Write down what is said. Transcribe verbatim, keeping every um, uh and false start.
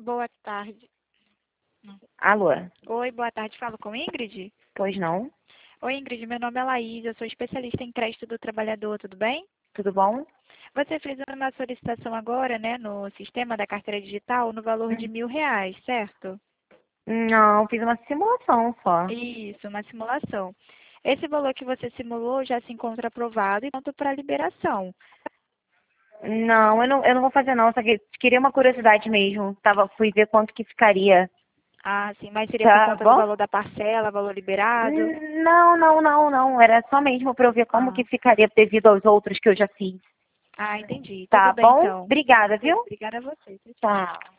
Boa tarde. Alô? Oi, boa tarde. Falo com Ingrid? Pois não? Oi, Ingrid. Meu nome é Laís. Eu sou especialista em crédito do trabalhador. Tudo bem? Tudo bom? Você fez uma solicitação agora, né, no sistema da carteira digital, no valor de Hum. mil reais, certo? Não, fiz uma simulação só. Isso, uma simulação. Esse valor que você simulou já se encontra aprovado e pronto para liberação. Não, eu não, eu não vou fazer não, só que queria uma curiosidade mesmo. Tava, fui ver quanto que ficaria. Ah, sim, mas seria por Tá conta do bom? valor da parcela, valor liberado? Hum, Não, não, não, não. Era só mesmo para eu ver como Ah, que ficaria devido aos outros que eu já fiz. ah, entendi. Tudo Tá bem, bom? então. Obrigada, viu? Obrigada a você. Tchau, tchau. Tá.